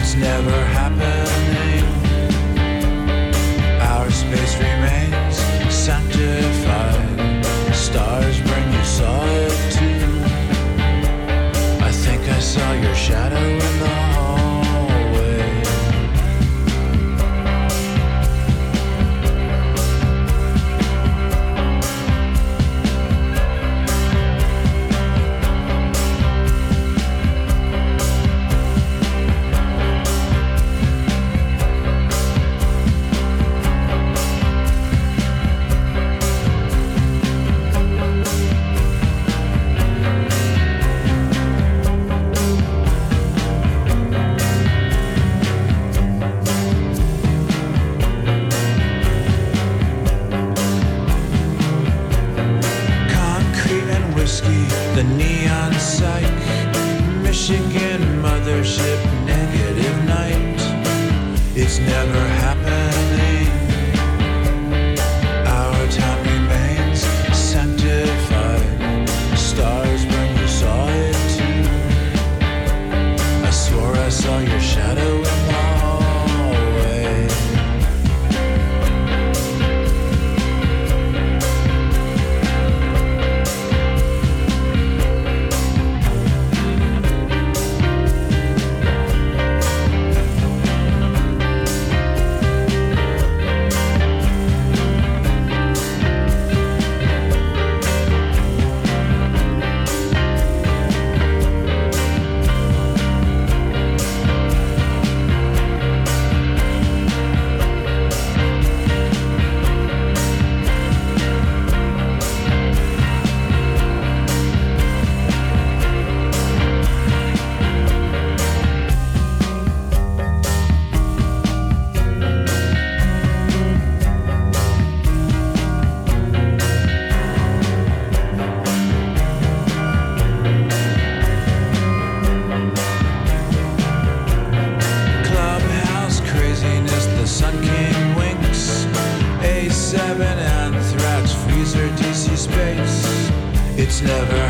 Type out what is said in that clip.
It's never happening. Our space remains sanctified. Stars bring you saw it too. I think I saw your shadow in the hallway. The neon psych, Michigan mothership, negative night. It's never happening. Our time remains sanctified. Stars burn, you saw it too. I swore I saw your shadow in the hallway. Sun King winks, A7 Anthrax, Freezer, DC Space. It's never